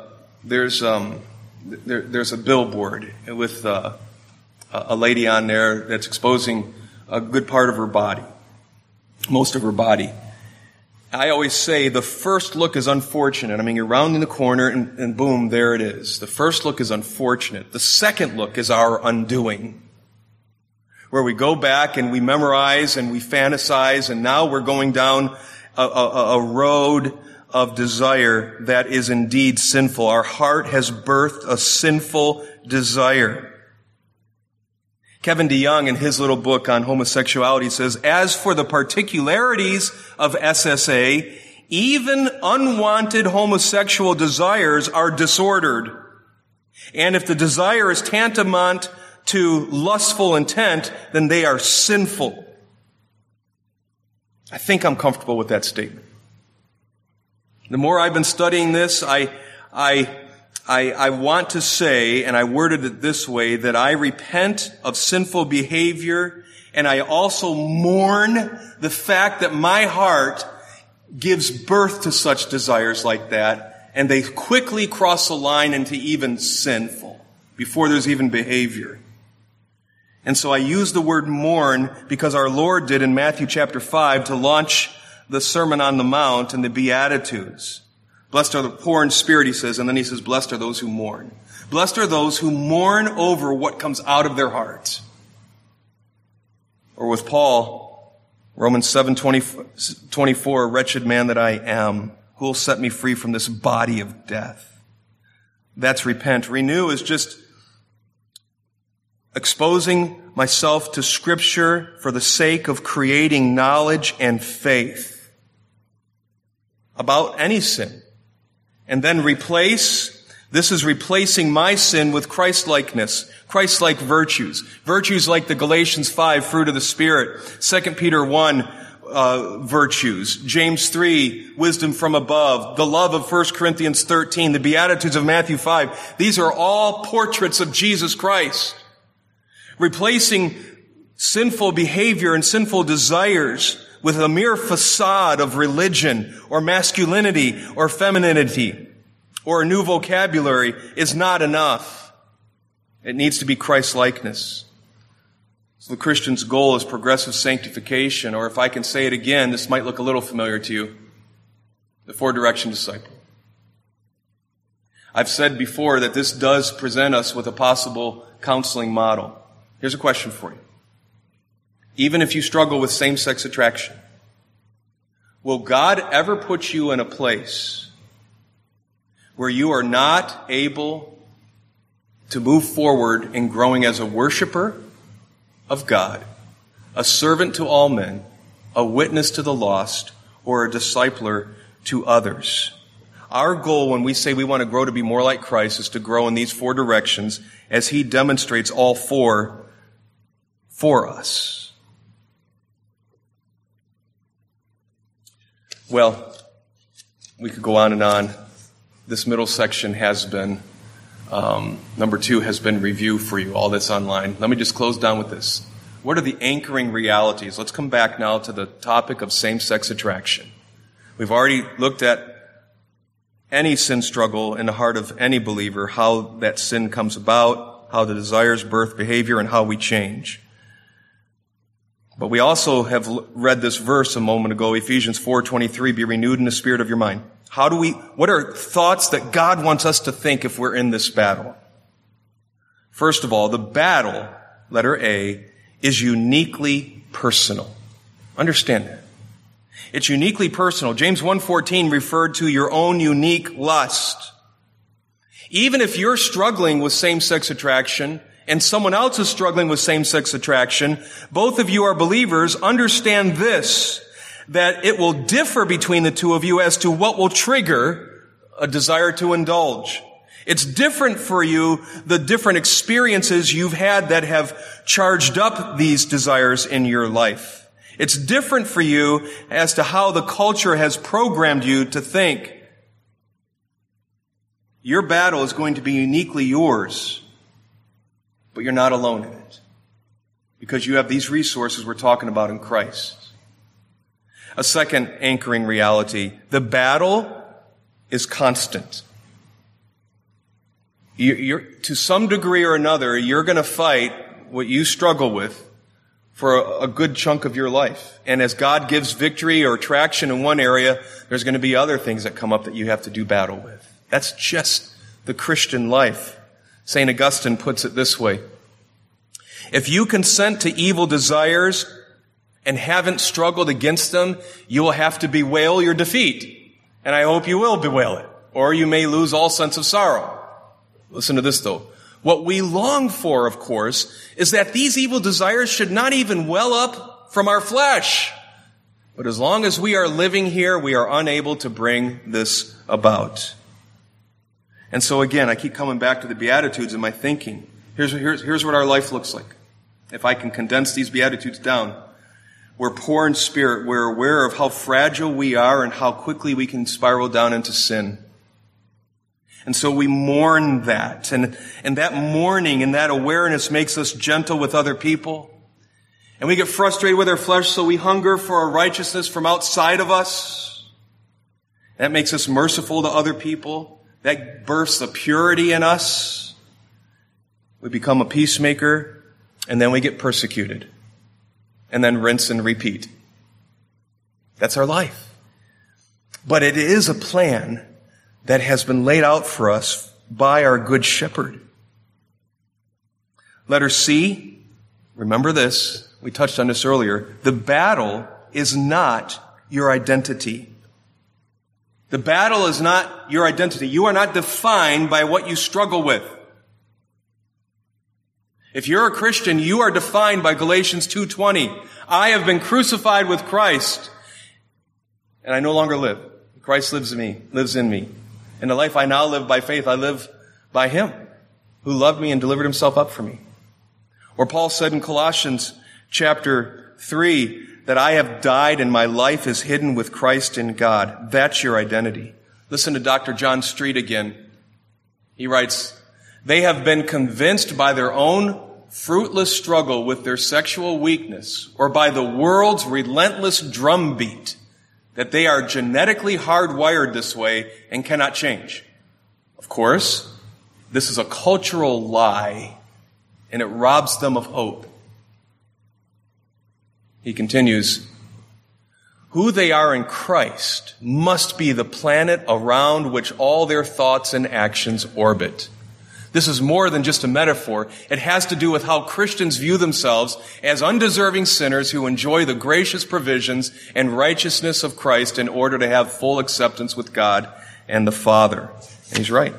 billboard with a lady on there that's exposing a good part of her body, most of her body. I always say the first look is unfortunate. I mean, you're rounding the corner and boom, there it is. The first look is unfortunate. The second look is our undoing, where we go back and we memorize and we fantasize, and now we're going down a road of desire that is indeed sinful. Our heart has birthed a sinful desire. Kevin DeYoung, in his little book on homosexuality, says, as for the particularities of SSA, even unwanted homosexual desires are disordered. And if the desire is tantamount to lustful intent, then they are sinful. I think I'm comfortable with that statement. The more I've been studying this, I want to say, and I worded it this way, that I repent of sinful behavior, and I also mourn the fact that my heart gives birth to such desires like that, and they quickly cross the line into even sinful, before there's even behavior. And so I use the word mourn because our Lord did in Matthew chapter 5 to launch the Sermon on the Mount and the Beatitudes. Blessed are the poor in spirit, he says, and then he says, blessed are those who mourn. Blessed are those who mourn over what comes out of their hearts. Or with Paul, Romans 7:24, wretched man that I am, who will set me free from this body of death? That's repent. Renew is just exposing myself to Scripture for the sake of creating knowledge and faith about any sin. And then replace, this is replacing my sin with Christ-likeness, Christ-like virtues. Virtues like the Galatians 5, fruit of the Spirit, 2 Peter 1, virtues, James 3, wisdom from above, the love of 1 Corinthians 13, the Beatitudes of Matthew 5. These are all portraits of Jesus Christ. Replacing sinful behavior and sinful desires with a mere facade of religion or masculinity or femininity or a new vocabulary is not enough. It needs to be Christ-likeness. So the Christian's goal is progressive sanctification, or if I can say it again, this might look a little familiar to you. the four-direction disciple. I've said before that this does present us with a possible counseling model. Here's a question for you. Even if you struggle with same-sex attraction, will God ever put you in a place where you are not able to move forward in growing as a worshiper of God, a servant to all men, a witness to the lost, or a discipler to others? Our goal when we say we want to grow to be more like Christ is to grow in these four directions as He demonstrates all four for us. Well, we could go on and on. This middle section has been, number 2 has been review for you, all that's online. Let me just close down with this. What are the anchoring realities? Let's come back now to the topic of same-sex attraction. We've already looked at any sin struggle in the heart of any believer, how that sin comes about, how the desires birth behavior, and how we change. But we also have read this verse a moment ago, Ephesians 4:23, be renewed in the spirit of your mind. What are thoughts that God wants us to think if we're in this battle? First of all, the battle, letter A, is uniquely personal. Understand that. It's uniquely personal. James 1:14 referred to your own unique lust. Even if you're struggling with same-sex attraction and someone else is struggling with same-sex attraction, both of you are believers, understand this, that it will differ between the two of you as to what will trigger a desire to indulge. It's different for you, the different experiences you've had that have charged up these desires in your life. It's different for you as to how the culture has programmed you to think. Your battle is going to be uniquely yours, but you're not alone in it, because you have these resources we're talking about in Christ. A second anchoring reality, the battle is constant. To some degree or another, you're going to fight what you struggle with for a good chunk of your life. And as God gives victory or traction in one area, there's going to be other things that come up that you have to do battle with. That's just the Christian life. St. Augustine puts it this way. If you consent to evil desires and haven't struggled against them, you will have to bewail your defeat. And I hope you will bewail it, or you may lose all sense of sorrow. Listen to this, though. What we long for, of course, is that these evil desires should not even well up from our flesh. But as long as we are living here, we are unable to bring this about. And so again, I keep coming back to the Beatitudes in my thinking. Here's what our life looks like. If I can condense these Beatitudes down. We're poor in spirit. We're aware of how fragile we are and how quickly we can spiral down into sin. And so we mourn that. And that mourning and that awareness makes us gentle with other people. And we get frustrated with our flesh, so we hunger for a righteousness from outside of us. That makes us merciful to other people. That bursts a purity in us. We become a peacemaker, and then we get persecuted. And then rinse and repeat. That's our life. But it is a plan that has been laid out for us by our good shepherd. Letter C, remember this, we touched on this earlier, the battle is not your identity. The battle is not your identity. You are not defined by what you struggle with. If you're a Christian, you are defined by Galatians 2:20. I have been crucified with Christ, and I no longer live. Christ lives in me. And the life I now live by faith, I live by Him, who loved me and delivered Himself up for me. Or Paul said in Colossians chapter 3, that I have died and my life is hidden with Christ in God. That's your identity. Listen to Dr. John Street again. He writes, they have been convinced by their own fruitless struggle with their sexual weakness or by the world's relentless drumbeat that they are genetically hardwired this way and cannot change. Of course, this is a cultural lie, and it robs them of hope. He continues, Who they are in Christ must be the planet around which all their thoughts and actions orbit. This is more than just a metaphor. It has to do with how Christians view themselves as undeserving sinners who enjoy the gracious provisions and righteousness of Christ in order to have full acceptance with God and the Father. And he's right.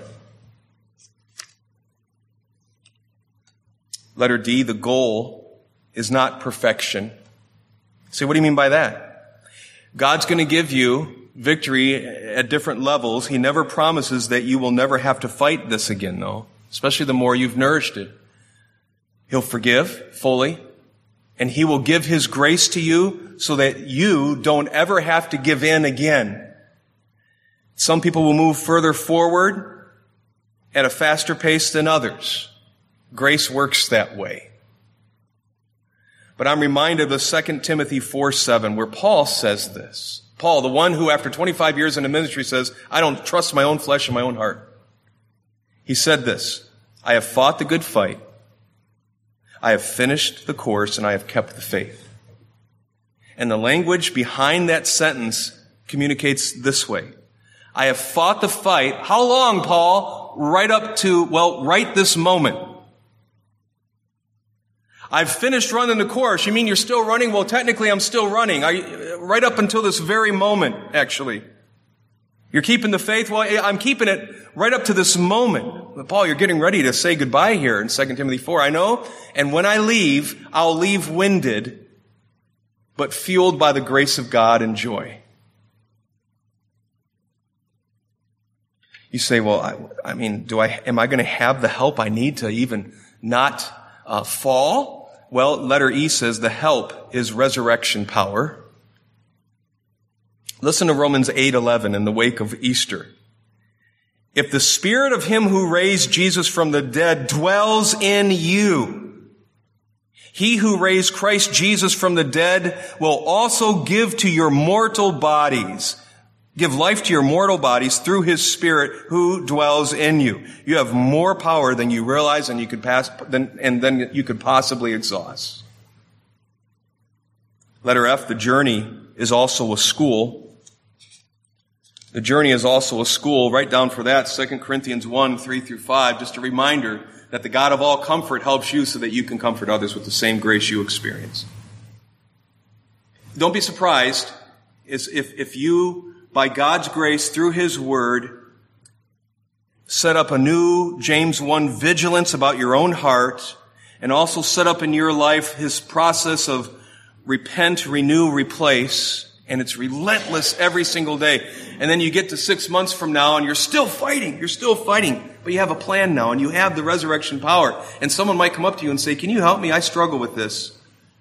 Letter D, the goal is not perfection. Say, what do you mean by that? God's going to give you victory at different levels. He never promises that you will never have to fight this again, though, especially the more you've nourished it. He'll forgive fully, and He will give His grace to you so that you don't ever have to give in again. Some people will move further forward at a faster pace than others. Grace works that way. But I'm reminded of 2 Timothy 4:7, where Paul says this. Paul, the one who after 25 years in the ministry says, I don't trust my own flesh and my own heart. He said this, I have fought the good fight. I have finished the course and I have kept the faith. And the language behind that sentence communicates this way. I have fought the fight. How long, Paul? Right up to, right this moment. I've finished running the course. You mean you're still running? Well, technically I'm still running. Right up until this very moment, actually. You're keeping the faith? Well, I'm keeping it right up to this moment. But Paul, you're getting ready to say goodbye here in 2 Timothy 4. I know. And when I leave, I'll leave winded, but fueled by the grace of God and joy. You say, well, am I going to have the help I need to even not fall? Well, letter E says the help is resurrection power. Listen to Romans 8:11 in the wake of Easter. If the Spirit of Him who raised Jesus from the dead dwells in you, He who raised Christ Jesus from the dead will also give to your mortal bodies, give life to your mortal bodies through His Spirit who dwells in you. You have more power than you realize and than you could possibly exhaust. Letter F, the journey is also a school. The journey is also a school. Write down for that 2 Corinthians 1:3-5, just a reminder that the God of all comfort helps you so that you can comfort others with the same grace you experience. Don't be surprised if you, by God's grace, through His Word, set up a new James 1 vigilance about your own heart, and also set up in your life His process of repent, renew, replace, and it's relentless every single day. And then you get to 6 months from now and you're still fighting, but you have a plan now and you have the resurrection power. And someone might come up to you and say, can you help me? I struggle with this.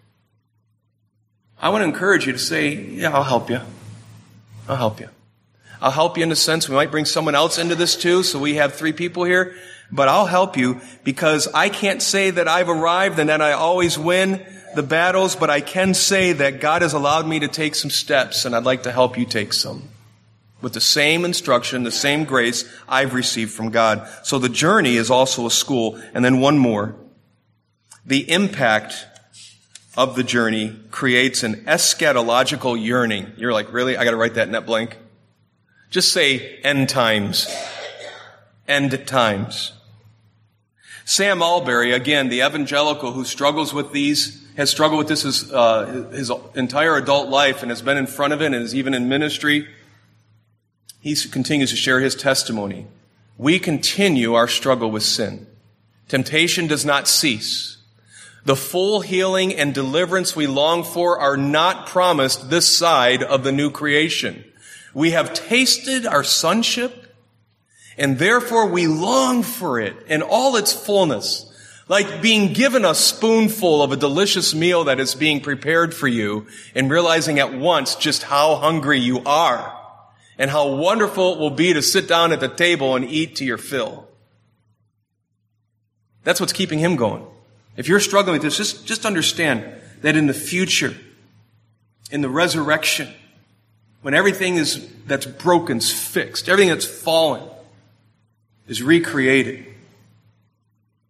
I want to encourage you to say, yeah, I'll help you. I'll help you. I'll help you in the sense we might bring someone else into this too, so we have 3 people here. But I'll help you because I can't say that I've arrived and that I always win the battles, but I can say that God has allowed me to take some steps, and I'd like to help you take some. With the same instruction, the same grace I've received from God. So the journey is also a school. And then one more. The impact of the journey creates an eschatological yearning. You're like, really? I got to write that in that blank? Just say end times. End times. Sam Albury, again, the evangelical who struggles with these, has struggled with this his entire adult life and has been in front of it and is even in ministry. He continues to share his testimony. We continue our struggle with sin. Temptation does not cease. The full healing and deliverance we long for are not promised this side of the new creation. We have tasted our sonship, and therefore we long for it in all its fullness, like being given a spoonful of a delicious meal that is being prepared for you and realizing at once just how hungry you are and how wonderful it will be to sit down at the table and eat to your fill. That's what's keeping him going. If you're struggling with this, just understand that in the future, in the resurrection, when everything that's broken is fixed, everything that's fallen is recreated,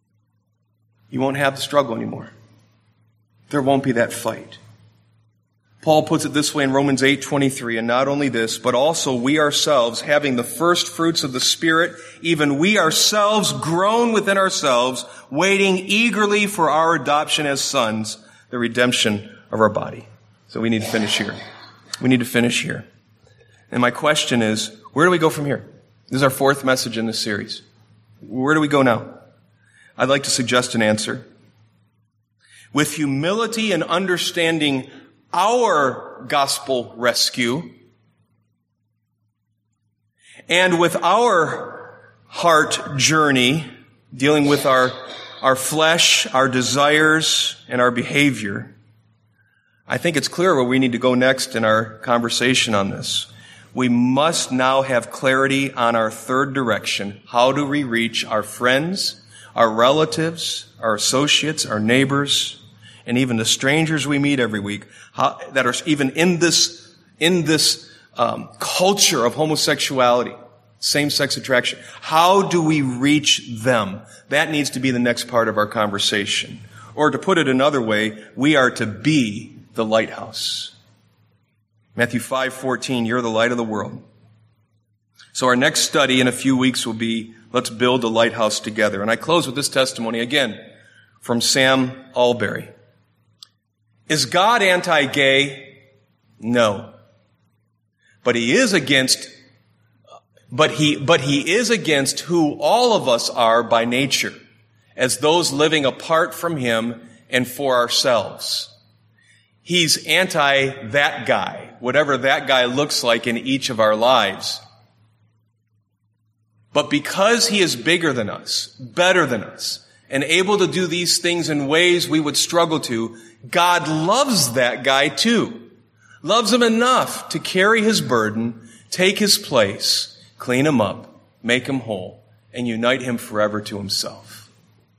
you won't have the struggle anymore. There won't be that fight. Paul puts it this way in Romans 8:23, and not only this, but also we ourselves, having the first fruits of the Spirit, even we ourselves groan within ourselves, waiting eagerly for our adoption as sons, the redemption of our body. So we need to finish here. We need to finish here. And my question is, where do we go from here? This is our fourth message in this series. Where do we go now? I'd like to suggest an answer. With humility and understanding our gospel rescue, and with our heart journey, dealing with our flesh, our desires, and our behavior, I think it's clear where we need to go next in our conversation on this. We must now have clarity on our third direction. How do we reach our friends, our relatives, our associates, our neighbors, and even the strangers we meet every week, that are even in this culture of homosexuality, same-sex attraction? How do we reach them? That needs to be the next part of our conversation. Or to put it another way, we are to be the lighthouse. Matthew 5:14, you're the light of the world. So our next study in a few weeks will be, let's build a lighthouse together. And I close with this testimony again from Sam Alberry. Is God anti-gay? No. But he is against who all of us are by nature, as those living apart from him and for ourselves. He's anti that guy, whatever that guy looks like in each of our lives. But because he is bigger than us, better than us, and able to do these things in ways we would struggle to, God loves that guy too. Loves him enough to carry his burden, take his place, clean him up, make him whole, and unite him forever to himself.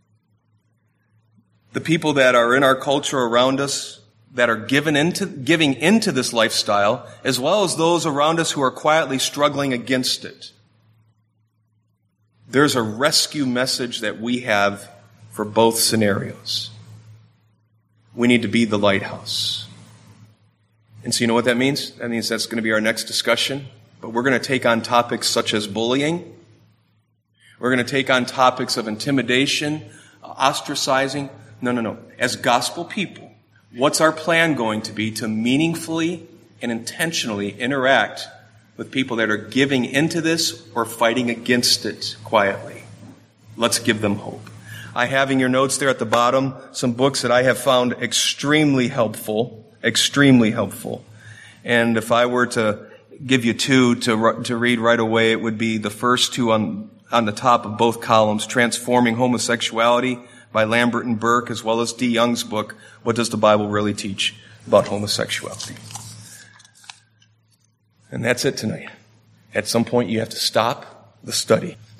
The people that are in our culture around us, that are giving into this lifestyle, as well as those around us who are quietly struggling against it, there's a rescue message that we have for both scenarios. We need to be the lighthouse. And so you know what that means? That means that's going to be our next discussion. But we're going to take on topics such as bullying. We're going to take on topics of intimidation, ostracizing. No. As gospel people, what's our plan going to be to meaningfully and intentionally interact with people that are giving into this or fighting against it quietly? Let's give them hope. I have in your notes there at the bottom some books that I have found extremely helpful. And if I were to give you two to read right away, it would be the first two on the top of both columns, Transforming Homosexuality by Lambert and Burke, as well as D. Young's book, What Does the Bible Really Teach About Homosexuality? And that's it tonight. At some point you have to stop the study.